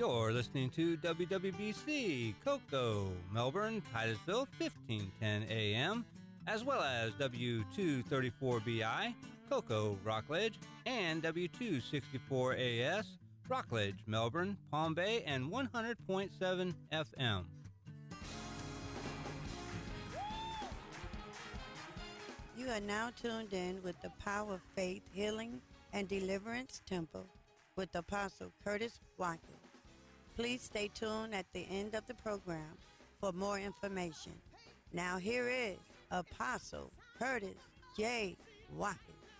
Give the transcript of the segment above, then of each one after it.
You're listening to WWBC, Cocoa, Melbourne, Titusville, 1510 AM, as well as W234BI, Cocoa, Rockledge, and W264AS, Rockledge, Melbourne, Palm Bay, and 100.7 FM. You are now tuned in with the Power of Faith Healing and Deliverance Temple with Apostle Curtis Watkins. Please stay tuned at the end of the program for more information. Now here is Apostle Curtis J. Watkins.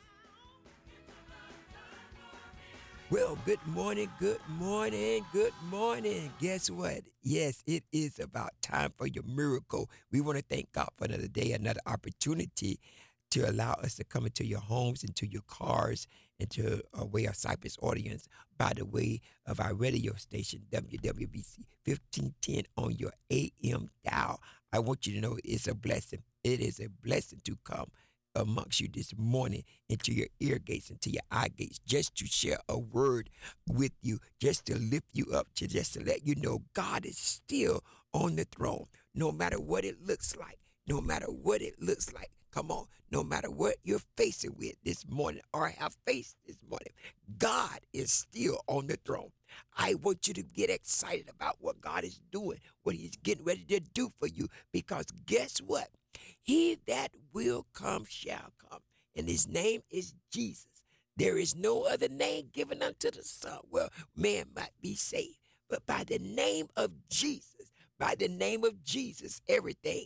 Well, good morning, good morning, good morning. Guess what? Yes, it is about time for your miracle. We want to thank God for another day, another opportunity to allow us to come into your homes, into your cars, into a way of Cypress audience by the way of our radio station, WWBC 1510 on your AM dial. I want you to know it's a blessing. It is a blessing to come amongst you this morning into your ear gates, into your eye gates, just to share a word with you, just to lift you up, just to let you know God is still on the throne, no matter what it looks like, no matter what it looks like. Come on, no matter what you're facing with this morning or have faced this morning, God is still on the throne. I want you to get excited about what God is doing, what he's getting ready to do for you, because guess what? He that will come shall come, and his name is Jesus. There is no other name given unto the Son where man might be saved, but by the name of Jesus. By the name of Jesus, everything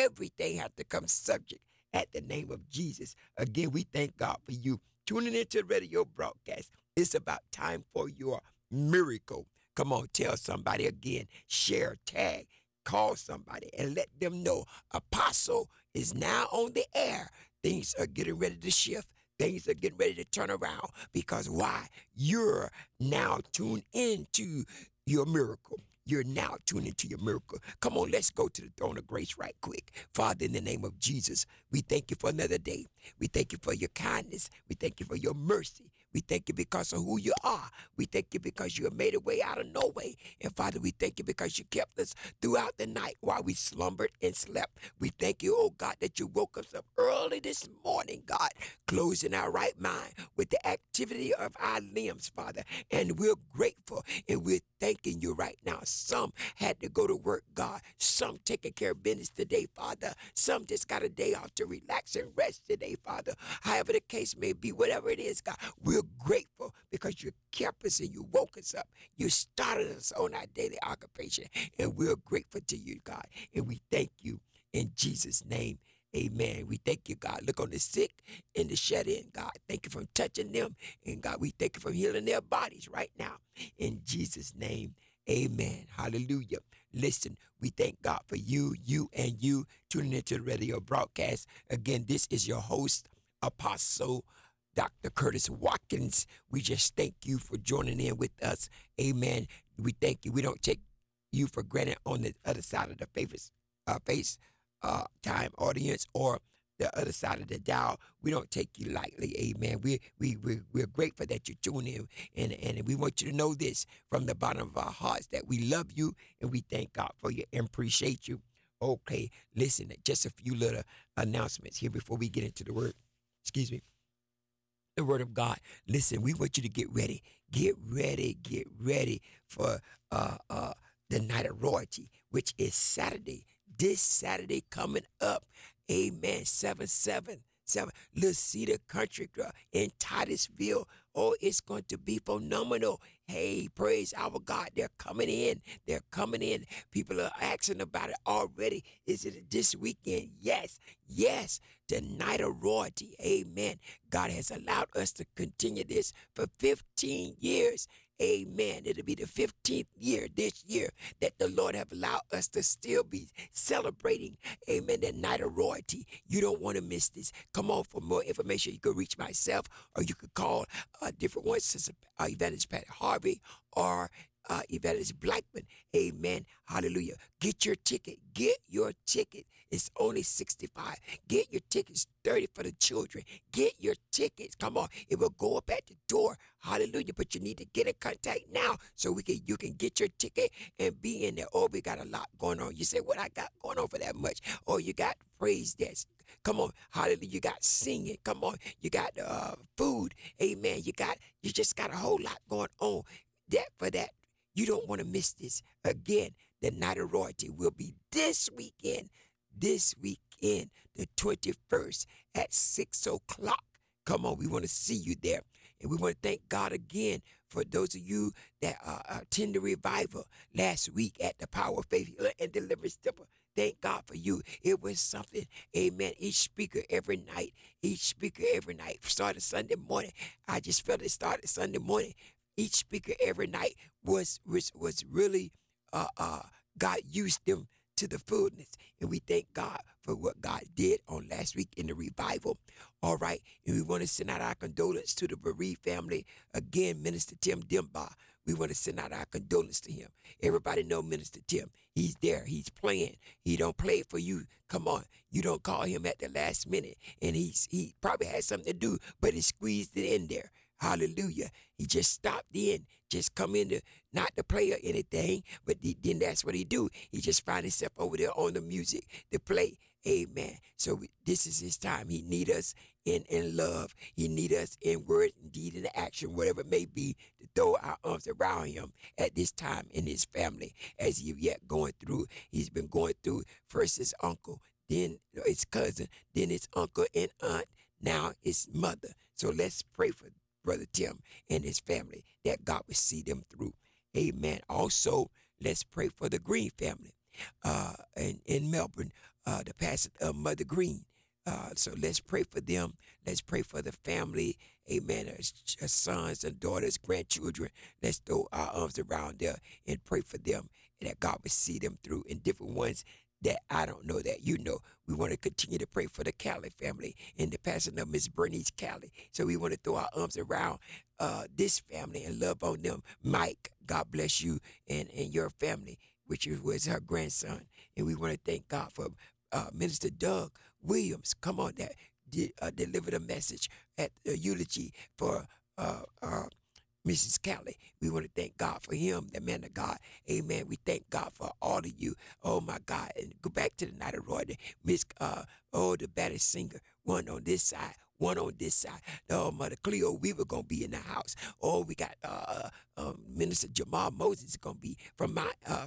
has to come subject at the name of Jesus. Again, we thank God for you tuning into the radio broadcast. It's about time for your miracle. Come on, tell somebody again, share, tag, call somebody and let them know Apostle is now on the air. Things are getting ready to shift. Things are getting ready to turn around because why? You're now tuned into your miracle. You're now tuned into your miracle. Come on, let's go to the throne of grace right quick. Father, in the name of Jesus, we thank you for another day. We thank you for your kindness. We thank you for your mercy. We thank you because of who you are. We thank you because you have made a way out of no way. And Father, we thank you because you kept us throughout the night while we slumbered and slept. We thank you, oh God, that you woke us up early this morning, God, closing our right mind with the activity of our limbs, Father. And we're grateful and we're thanking you right now. Some had to go to work, God. Some taking care of business today, Father. Some just got a day off to relax and rest today, Father. However the case may be, whatever it is, God, we're grateful because you kept us and you woke us up. You started us on our daily occupation, and we're grateful to you, God. And we thank you in Jesus' name. Amen. We thank you, God. Look on the sick and the shut in, God. Thank you for touching them. And God, we thank you for healing their bodies right now. In Jesus' name, amen. Hallelujah. Listen, we thank God for you and you tuning into the radio broadcast. Again, this is your host, Apostle Dr. Curtis Watkins. We just thank you for joining in with us. Amen. We thank you. We don't take you for granted on the other side of the face time audience or the other side of the dial. We don't take you lightly. Amen. We're grateful that you tune in, and we want you to know this from the bottom of our hearts that we love you and we thank God for you and appreciate you. Okay, listen, just a few little announcements here before we get into the word. Excuse me. The word of God. Listen, we want you to get ready. Get ready for the night of royalty, which is Saturday. This Saturday coming up. Amen. 777. Little Cedar Country Club in Titusville. Oh, it's going to be phenomenal. Hey, praise our God. They're coming in. They're coming in. People are asking about it already. Is it this weekend? Yes. The night of royalty. Amen. God has allowed us to continue this for 15 years. Amen. It'll be the 15th year this year that the Lord have allowed us to still be celebrating, amen, the night of royalty. You don't want to miss this. Come on, for more information, you can reach myself or you could call different ones, Evangelist Pat Harvey or Evangelist Blackman. Amen. Hallelujah. Get your ticket. It's only $65. Get your tickets, $30 for the children. Get your tickets. Come on. It will go up at the door. Hallelujah. But you need to get in contact now so you can get your ticket and be in there. Oh, we got a lot going on. You say, what I got going on for that much? Oh, you got praise dance. Come on, hallelujah. You got singing. Come on, you got food. Amen. You just got a whole lot going on. For that, you don't want to miss this. Again, the Night of Royalty will be this weekend. This weekend, the 21st at 6 o'clock. Come on, we want to see you there. And we want to thank God again for those of you that attend the revival last week at the Power of Faith and Deliverance Temple. Thank God for you. It was something, amen. Each speaker every night, started Sunday morning. I just felt it started Sunday morning. Each speaker every night was really, God used them to the fullness. And we thank God for what God did on last week in the revival. All right. And we want to send out our condolence to the bereaved family. Again, Minister Tim Dimba. We want to send out our condolence to him. Everybody know Minister Tim. He's there. He's playing. He don't play for you. Come on. You don't call him at the last minute. And he probably had something to do, but he squeezed it in there. Hallelujah. He just stopped in, just come in to, not to play or anything, but then that's what he do. He just find himself over there on the music to play. Amen. So this is his time. He need us in love. He need us in word, deed, and action, whatever it may be, to throw our arms around him at this time in his family as he yet going through. He's been going through first his uncle, then his cousin, then his uncle and aunt, now his mother. So let's pray for Brother Tim and his family, that God will see them through. Amen. Also, let's pray for the Green family in Melbourne, the pastor of Mother Green. So let's pray for them. Let's pray for the family. Amen. Her sons and daughters, grandchildren. Let's throw our arms around them and pray for them, and that God will see them through. And different ones that I don't know that you know. We want to continue to pray for the Cali family and the passing of Miss Bernice Cali. So we want to throw our arms around this family and love on them. Mike, God bless you and your family, which was her grandson. And we want to thank God for Minister Doug Williams. Come on, that delivered a message at the eulogy for Mrs. Cali. We want to thank God for him, the man of God. Amen. We thank God for all of you. Oh my God. And go back to the Night of Royalty. Miss the baddest singer. One on this side, one on this side. Oh, Mother Cleo Weaver gonna be in the house. Oh, we got Minister Jamal Moses gonna be from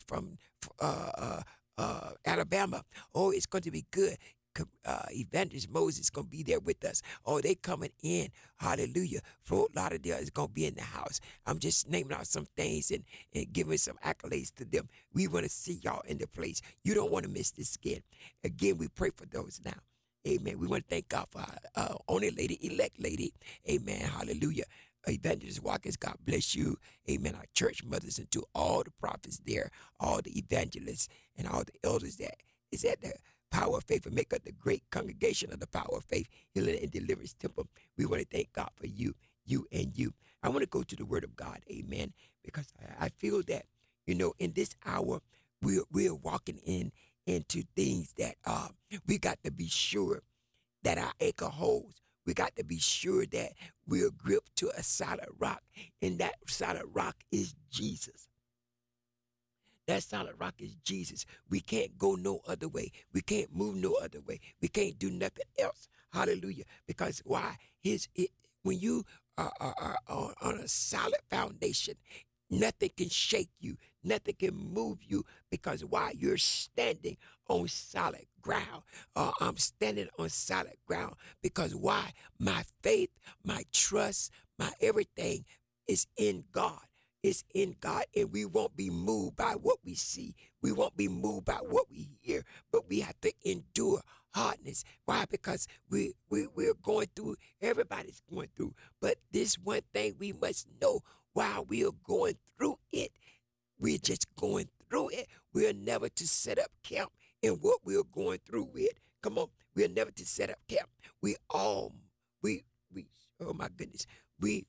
Alabama. Oh, it's going to be good. Evangelist Moses is going to be there with us. Oh, they coming in. Hallelujah. Fort Lauderdale is going to be in the house. I'm just naming out some things and giving some accolades to them. We want to see y'all in the place. You don't want to miss this again. Again, we pray for those now. Amen. We want to thank God for our only lady, elect lady. Amen. Hallelujah. Evangelist Watkins, God bless you. Amen. Our church mothers and to all the prophets there, all the evangelists and all the elders that is at the Power of Faith and make up the great congregation of the Power of Faith, Healing and Deliverance Temple. We want to thank God for you and you. I want to go to the Word of God, amen, because I feel that, in this hour, we're walking into things that we got to be sure that our anchor holds. We got to be sure that we're gripped to a solid rock, and that solid rock is Jesus. That solid rock is Jesus. We can't go no other way. We can't move no other way. We can't do nothing else. Hallelujah. Because why? When you are on a solid foundation, nothing can shake you. Nothing can move you. Because why? You're standing on solid ground. I'm standing on solid ground. Because why? My faith, my trust, my everything is in God. It's in God, and we won't be moved by what we see. We won't be moved by what we hear, but we have to endure hardness. Why? Because we're going through, everybody's going through. But this one thing we must know, while we are going through it, we're just going through it. We're never to set up camp in what we're going through with. Come on, we're never to set up camp. Oh my goodness, we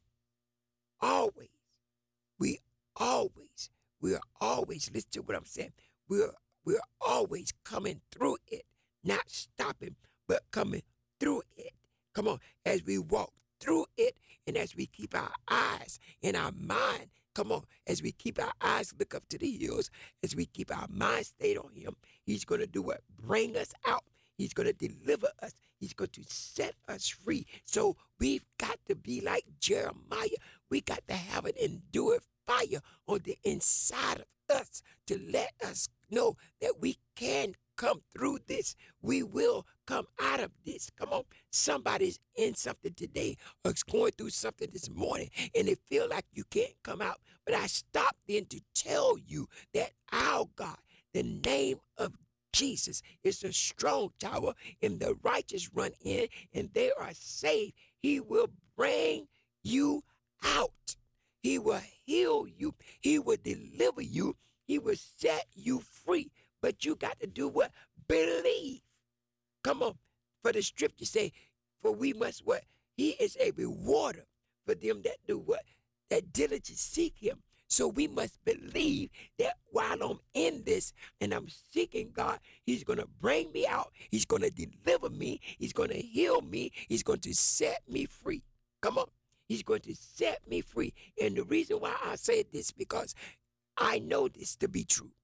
are always, listen to what I'm saying. We're always coming through it, not stopping, but coming through it. Come on, as we walk through it. And as we keep our eyes and our mind, come on, as we keep our eyes look up to the hills, as we keep our mind stayed on him, he's going to do what? Bring us out. He's going to deliver us. He's going to set us free. So we've got to be like Jeremiah. We got to have an endured fire on the inside of us to let us know that we can come through this. We will come out of this. Come on. Somebody's in something today or is going through something this morning and they feel like you can't come out. But I stopped in to tell you that our God, the name of Jesus is a strong tower, and the righteous run in, and they are saved. He will bring you out. He will heal you. He will deliver you. He will set you free. But you got to do what? Believe. Come on. For the scripture say, for we must what? He is a rewarder for them that do what? That diligently seek him. So we must believe that while I'm in this and I'm seeking God, he's going to bring me out. He's going to deliver me. He's going to heal me. He's going to set me free. Come on. He's going to set me free. And the reason why I say this because I know this to be true.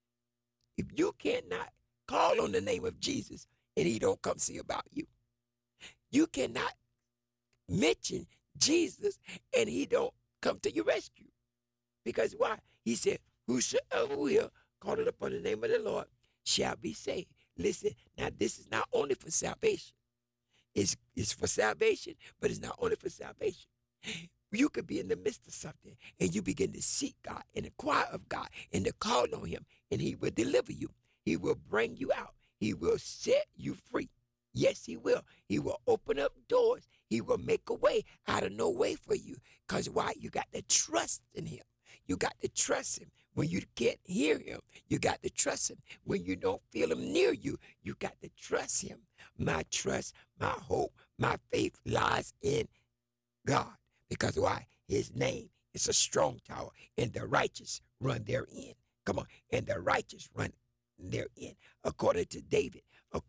If you cannot call on the name of Jesus and he don't come see about you, you cannot mention Jesus and he don't come to your rescue. Because why? He said, whosoever will call it upon the name of the Lord shall be saved. Listen, now this is not only for salvation. It's for salvation, but it's not only for salvation. You could be in the midst of something and you begin to seek God and inquire of God and to call on him and he will deliver you. He will bring you out. He will set you free. Yes, he will. He will open up doors. He will make a way out of no way for you. Because why? You got to trust in him. You got to trust him. When you can't hear him, you got to trust him. When you don't feel him near you, you got to trust him. My trust, my hope, my faith lies in God. Because why? His name is a strong tower, and the righteous run therein. Come on. And the righteous run therein. According to David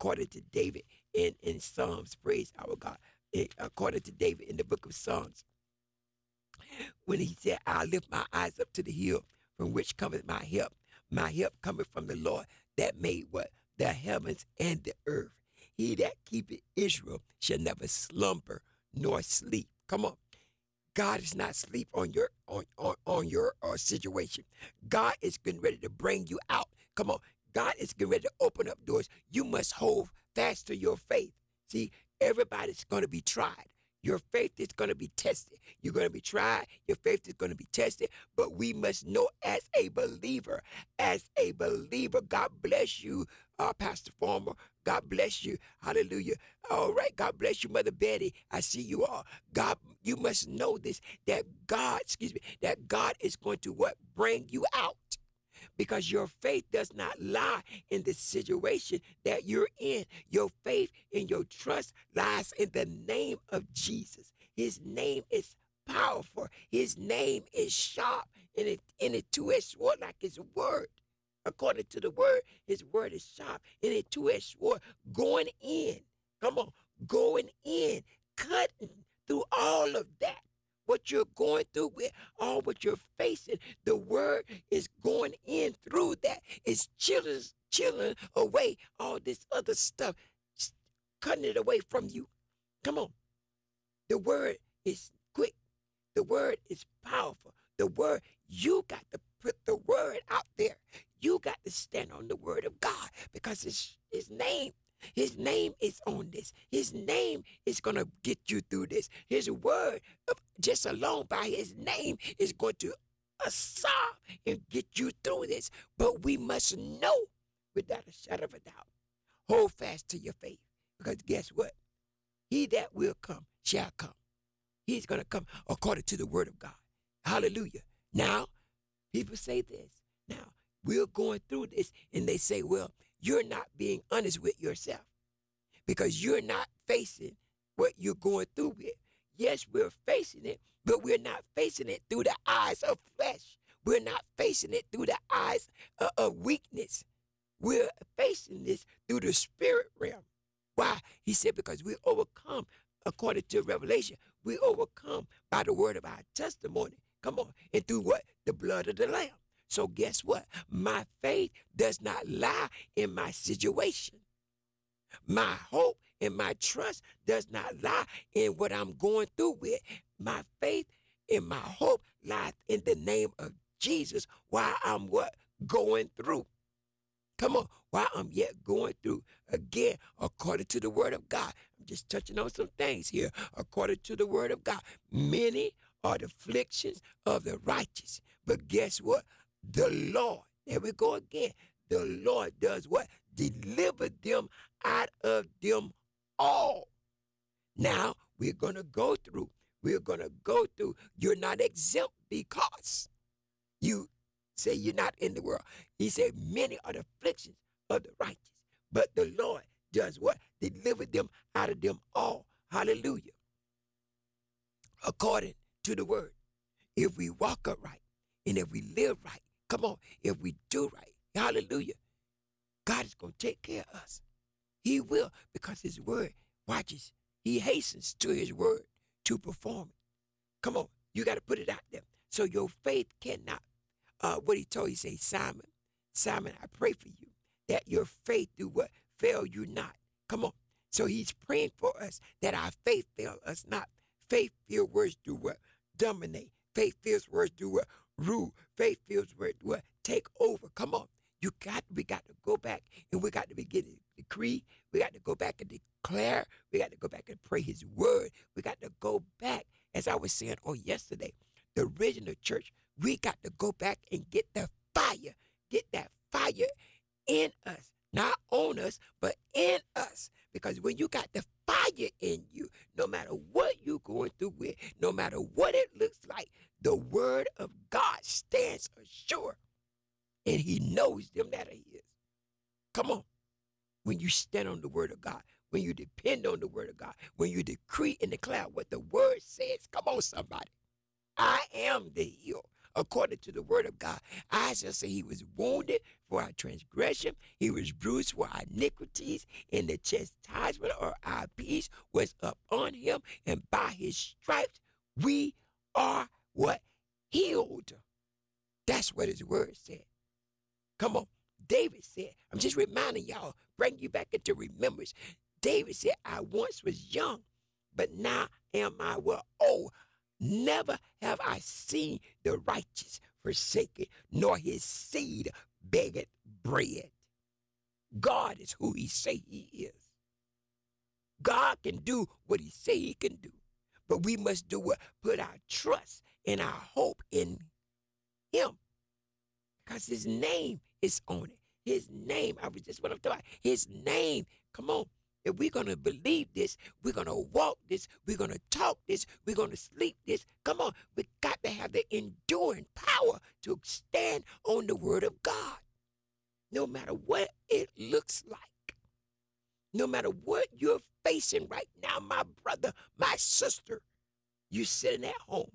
in Psalms, praise our God. According to David in the book of Psalms, when he said, I lift my eyes up to the hill from which cometh my help. My help cometh from the Lord that made what? The heavens and the earth. He that keepeth Israel shall never slumber nor sleep. Come on. God is not asleep on your situation. God is getting ready to bring you out. Come on. God is getting ready to open up doors. You must hold fast to your faith. See, everybody's going to be tried. Your faith is going to be tested. You're going to be tried. Your faith is going to be tested. But we must know as a believer, God bless you, Pastor Farmer. God bless you. Hallelujah. All right. God bless you, Mother Betty. I see you all. God, you must know this, that God is going to what? Bring you out. Because your faith does not lie in the situation that you're in. Your faith and your trust lies in the name of Jesus. His name is powerful. His name is sharp, and it two-edged sword like his word. According to the word, his word is sharp, and a two-edged sword going in. Come on, going in, cutting through all of that. What you're going through with, all what you're facing, the word is going in through that. It's chilling away all this other stuff, cutting it away from you. Come on. The word is quick. The word is powerful. The word, you got to put the word out there. You got to stand on the word of God because it's his name. His name is on this. His name is going to get you through this. His word, just alone by his name, is going to solve and get you through this. But we must know without a shadow of a doubt. Hold fast to your faith. Because guess what? He that will come shall come. He's going to come according to the word of God. Hallelujah. Now, people say this. Now, we're going through this, and they say, well, you're not being honest with yourself because you're not facing what you're going through with. Yes, we're facing it, but we're not facing it through the eyes of flesh. We're not facing it through the eyes of weakness. We're facing this through the spirit realm. Why? He said, because we overcome according to Revelation, we overcome by the word of our testimony. Come on. And through what? The blood of the Lamb. So guess what? My faith does not lie in my situation. My hope and my trust does not lie in what I'm going through with. My faith and my hope lies in the name of Jesus while I'm what? Going through. Come on, while I'm yet going through, again, according to the word of God. I'm just touching on some things here. According to the word of God, many are the afflictions of the righteous. But guess what? The Lord, there we go again. The Lord does what? Deliver them out of them all. Now, we're going to go through. We're going to go through. You're not exempt because you say you're not in the world. He said, many are the afflictions of the righteous, but the Lord does what? Deliver them out of them all. Hallelujah. According to the word, if we walk upright and if we live right, come on, if we do right, hallelujah, God is going to take care of us. He will, because his word watches. He hastens to his word to perform it. Come on, you got to put it out there. So your faith cannot, what he told you, say, Simon, Simon, I pray for you that your faith do what? Fail you not. Come on. So he's praying for us that our faith fail us not. Faith-filled words do what? Dominate. Faith-filled words do what? Rule. Faith-filled words do what? Take over. Come on. We got to go back and we got to begin to decree. We got to go back and declare. We got to go back and pray his word. We got to go back, as I was saying on yesterday, the original church, we got to go back and get the fire. Get that fire in us. Not on us, but in us. Because when you got the fire in you, no matter what you're going through with, no matter what it looks like, the word of God stands assured. And he knows them that he is. Come on. When you stand on the word of God, when you depend on the word of God, when you decree and declare what the word says, come on, somebody. I am the healed. According to the word of God, Isaiah said he was wounded for our transgression. He was bruised for our iniquities, and the chastisement of our peace was upon him. And by his stripes, we are what? Healed. That's what his word said. Come on. David said, I'm just reminding y'all, bring you back into remembrance. David said, I once was young, but now am I well old. Never have I seen the righteous forsaken, nor his seed begging bread. God is who he say he is. God can do what he say he can do. But we must do what? Put our trust and our hope in him. Because his name is on it. His name, I was just what I'm talking about. His name, come on. If we're going to believe this, we're going to walk this, we're going to talk this, we're going to sleep this. Come on, we got to have the enduring power to stand on the word of God. No matter what it looks like, no matter what you're facing right now, my brother, my sister, you're sitting at home.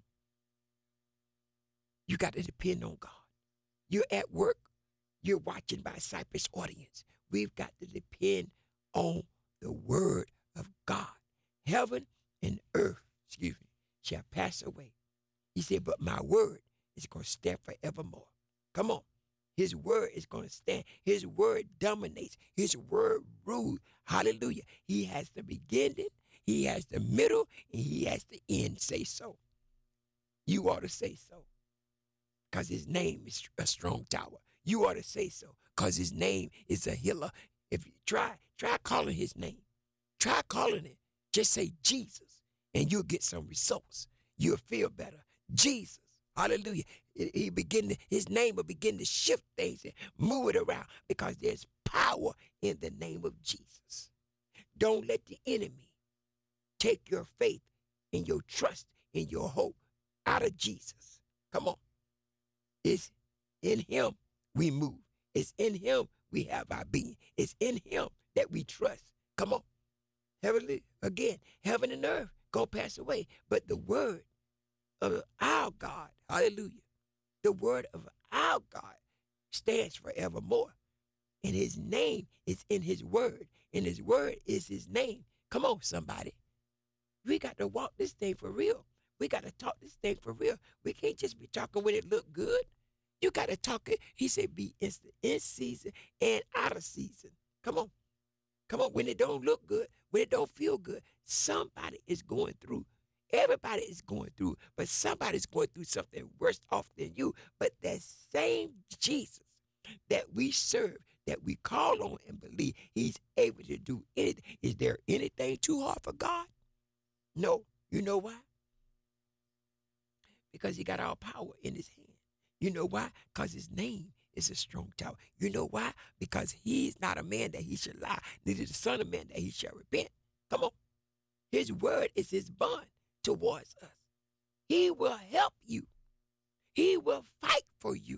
You got to depend on God. You're at work. You're watching by Cypress audience. We've got to depend on the word of God. Heaven and earth, shall pass away. He said, but my word is going to stand forevermore. Come on. His word is going to stand. His word dominates. His word rules. Hallelujah. He has the beginning, he has the middle, and he has the end. Say so. You ought to say so. Because his name is a strong tower. You ought to say so. Because his name is a healer. If you try calling his name. Try calling it. Just say Jesus, and you'll get some results. You'll feel better. Jesus. Hallelujah. His name will begin to shift things and move it around because there's power in the name of Jesus. Don't let the enemy take your faith and your trust and your hope out of Jesus. Come on. It's in him we move. It's in him we have our being. It's in him that we trust. Come on. Heaven and earth go pass away. But the word of our God, hallelujah, the word of our God stands forevermore. And his name is in his word. And his word is his name. Come on, somebody. We got to walk this thing for real. We got to talk this thing for real. We can't just be talking when it look good. You got to talk it. He said be in season and out of season. Come on. Come on. When it don't look good, when it don't feel good, somebody is going through. Everybody is going through, but somebody's going through something worse off than you. But that same Jesus that we serve, that we call on and believe, he's able to do anything. Is there anything too hard for God? No. You know why? Because he got all power in his hand. You know why? Because his name is a strong tower. You know why? Because he's not a man that he should lie, neither the son of man that he shall repent. Come on. His word is his bond towards us. He will help you. He will fight for you.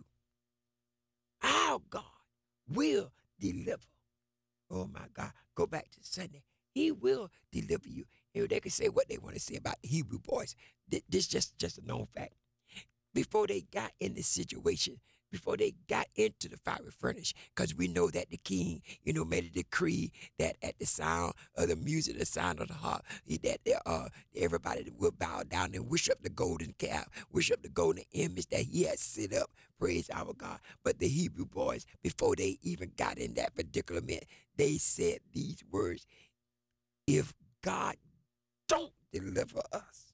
Our God will deliver. Oh my God. Go back to Sunday. He will deliver you. And they can say what they want to say about the Hebrew boys. This is just a known fact. Before they got in this situation, before they got into the fiery furnace, because we know that the king, made a decree that at the sound of the music, the sound of the harp, that everybody will bow down and worship the golden calf, worship the golden image that he had set up. Praise our God. But the Hebrew boys, before they even got in that particular minute, they said these words: if God don't deliver us,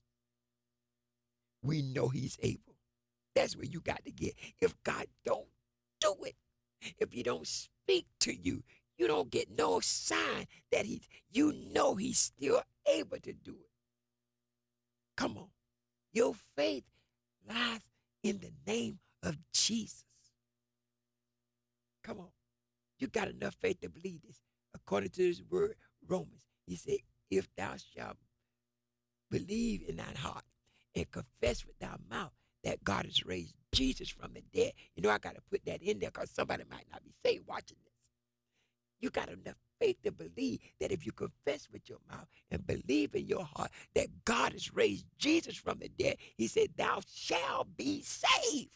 we know he's able. That's where you got to get. If God don't do it, if he don't speak to you, you don't get no sign that he's still able to do it. Come on. Your faith lies in the name of Jesus. Come on. You got enough faith to believe this. According to his word, Romans, he said, if thou shalt believe in thine heart and confess with thy mouth that God has raised Jesus from the dead. I got to put that in there because somebody might not be saved watching this. You got enough faith to believe that if you confess with your mouth and believe in your heart that God has raised Jesus from the dead, he said, thou shalt be saved.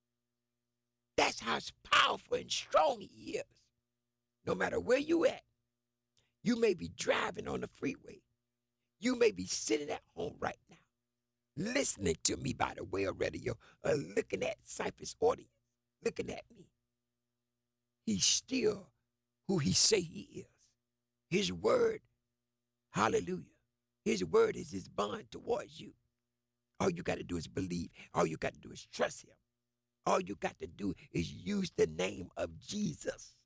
That's how powerful and strong he is. No matter where you at, you may be driving on the freeway. You may be sitting at home right now, listening to me by the way of radio, or looking at Cypress audience, looking at me. He's still who he say he is. His word, hallelujah. His word is his bond towards you. All you got to do is believe. All you got to do is trust him. All you got to do is use the name of Jesus.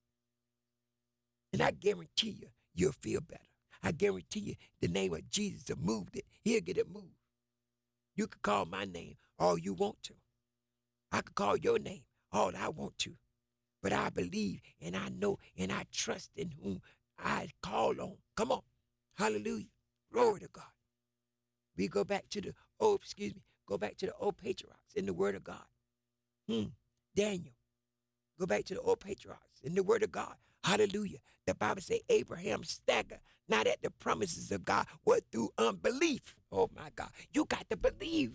And I guarantee you, you'll feel better. I guarantee you, the name of Jesus will move it. He'll get it moved. You can call my name all you want to. I can call your name all I want to. But I believe and I know and I trust in whom I call on. Come on. Hallelujah. Glory to God. We go back to the old patriarchs in the word of God. Daniel. Go back to the old patriarchs in the word of God. Hallelujah. The Bible says Abraham staggered not at the promises of God, but through unbelief. Oh my God. You got to believe.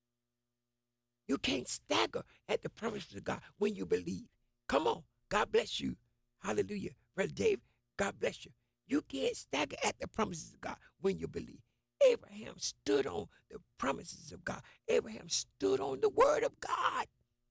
You can't stagger at the promises of God when you believe. Come on. God bless you. Hallelujah. Brother Dave, God bless you. You can't stagger at the promises of God when you believe. Abraham stood on the promises of God. Abraham stood on the word of God.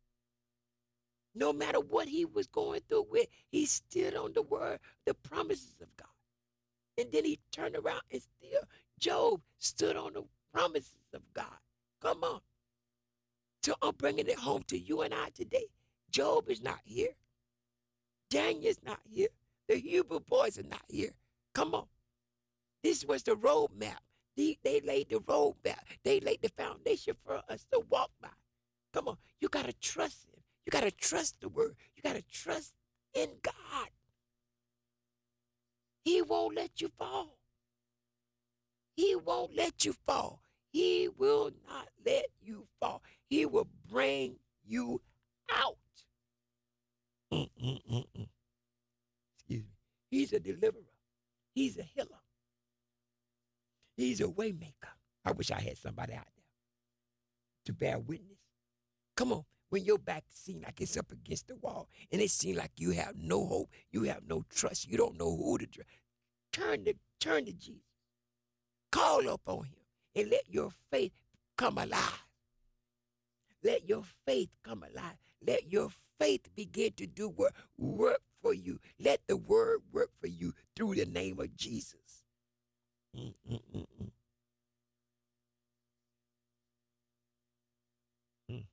No matter what he was going through with, he stood on the word, the promises of God. And then he turned around and still, Job stood on the promises of God. Come on. So I'm bringing it home to you and I today. Job is not here. Daniel's not here. The Hebrew boys are not here. Come on. This was the roadmap. They laid the roadmap. They laid the foundation for us to walk by. Come on. You got to trust him. You got to trust the word. You got to trust in God. He won't let you fall. He won't let you fall. He will not let you fall. He will bring you out. Excuse me. He's a deliverer. He's a healer. He's a way maker. I wish I had somebody out there to bear witness. Come on. When your back seems like it's up against the wall and it seems like you have no hope, you have no trust, you don't know who to trust, turn to Jesus. Call up on him. and let your faith come alive. Let your faith come alive. Let your faith begin to do work for you. Let the word work for you through the name of Jesus. Mm-mm-mm-mm. Mm.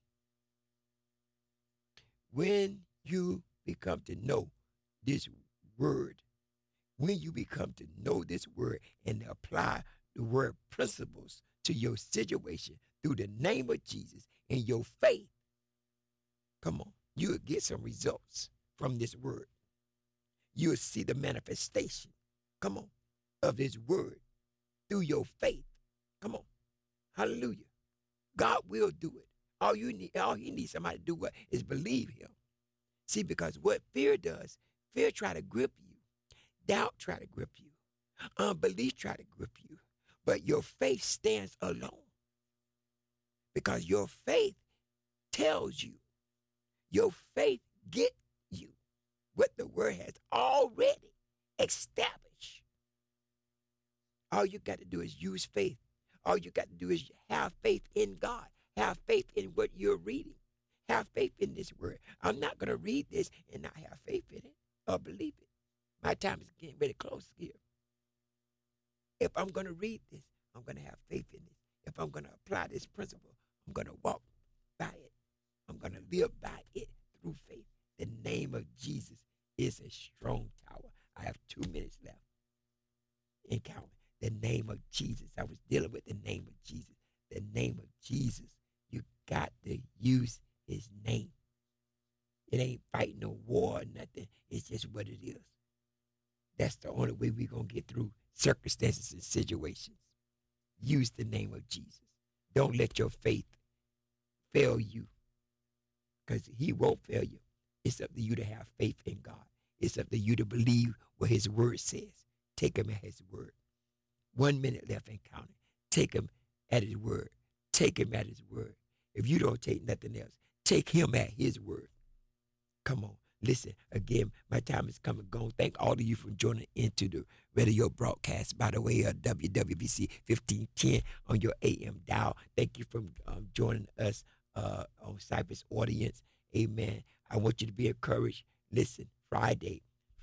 When you become to know this word, when you become to know this word and apply the word principles to your situation through the name of Jesus and your faith, come on, you'll get some results from this word. You'll see the manifestation, come on, of this word through your faith. Come on. Hallelujah. God will do it. All he needs somebody to do is believe him. See, because what fear does, fear try to grip you. Doubt try to grip you. Unbelief try to grip you. But your faith stands alone. Because your faith tells you. Your faith get you what the word has already established. All you got to do is use faith. All you got to do is have faith in God. Have faith in what you're reading. Have faith in this word. I'm not going to read this and not have faith in it or believe it. My time is getting ready close here. If I'm going to read this, I'm going to have faith in it. If I'm going to apply this principle, I'm going to walk by it. I'm going to live by it through faith. The name of Jesus is a strong tower. I have 2 minutes left in counting. The name of Jesus. I was dealing with the name of Jesus. The name of Jesus. You got to use his name. It ain't fighting no war or nothing. It's just what it is. That's the only way we're going to get through circumstances and situations. Use the name of Jesus. Don't let your faith fail you, because he won't fail you. It's up to you to have faith in God. It's up to you to believe what his word says. Take him at his word. 1 minute left in counting. Take him at his word. Take him at his word. If you don't take nothing else, take him at his word. Come on. Listen, again, my time is coming gone. Thank all of you for joining into the radio broadcast by the way of WWBC 1510 on your AM dial. Thank you for joining us on Cypress audience. Amen. I want you to be encouraged. Listen, Friday.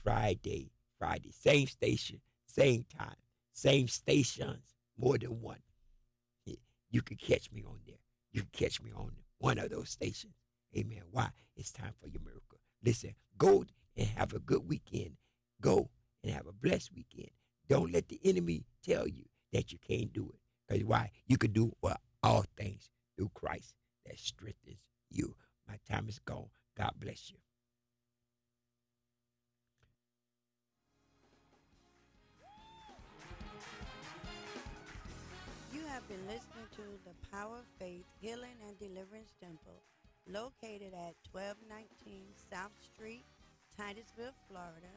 Same station, same time, same stations, more than one. You can catch me on there. You can catch me on one of those stations. Amen. Why? It's time for your miracle. Listen, go and have a good weekend. Go and have a blessed weekend. Don't let the enemy tell you that you can't do it. Because why? You can do all things through Christ that strengthens you. My time is gone. God bless you. You have been listening to the Power of Faith Healing and Deliverance Temple, located at 1219 South Street, Titusville, Florida,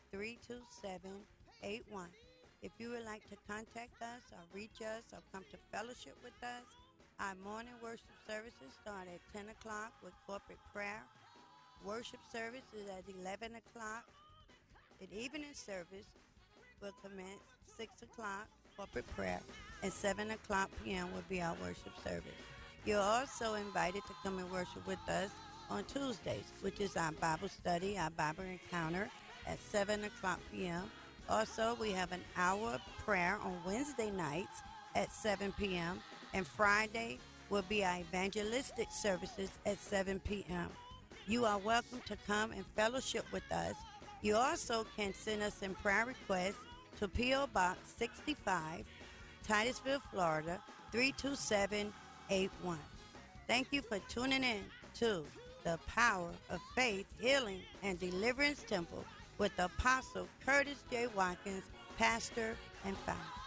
32781. If you would like to contact us or reach us or come to fellowship with us, our morning worship services start at 10 o'clock with corporate prayer. Worship service is at 11 o'clock. The evening service will commence 6 o'clock, corporate prayer, and 7 o'clock p.m. will be our worship service. You're also invited to come and worship with us on Tuesdays, which is our Bible study, our Bible encounter at 7 o'clock p.m. Also, we have an hour of prayer on Wednesday nights at 7 p.m. And Friday will be our evangelistic services at 7 p.m. You are welcome to come and fellowship with us. You also can send us in prayer requests to P.O. Box 65, Titusville, Florida, 32781. Thank you for tuning in to the Power of Faith, Healing, and Deliverance Temple with Apostle Curtis J. Watkins, pastor and founder.